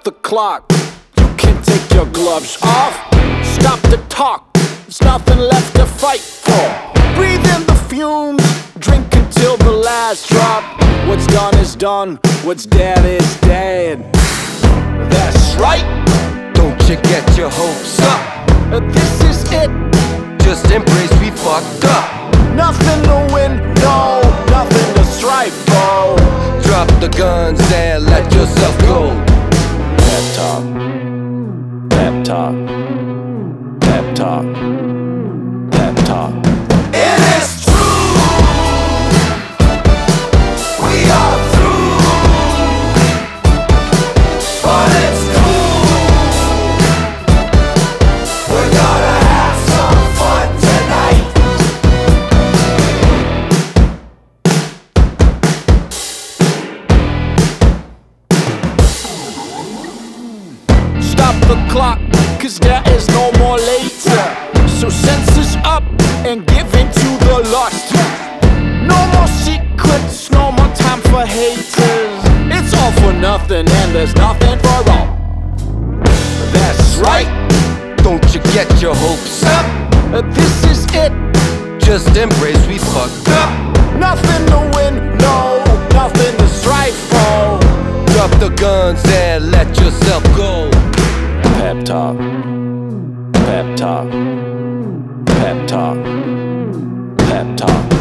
the clock. You can take your gloves off. Stop the talk. There's nothing left to fight for. Breathe in the fumes. Drink until the last drop. What's done is done. What's dead is dead. That's right. Don't you get your hopes up. This is it. Just embrace we fucked up. Nothing to win, no. Nothing to strive for. Drop the guns and let yourself go. Pep talk. Pep talk. Pep talk. Pep talk. It is true. We are through. But it's cool. We're gonna have some fun tonight. Stop the clock, cause there is no more later. So senses up and give in to the lust. No more secrets, no more time for haters. It's all for nothing and there's nothing for all. That's right. Don't you get your hopes up. This is it. Just embrace we fucked up. Nothing to win, no. Nothing to strive for. Drop the guns and let yourself go. Pep talk. Pep talk. Pep talk. Pep talk.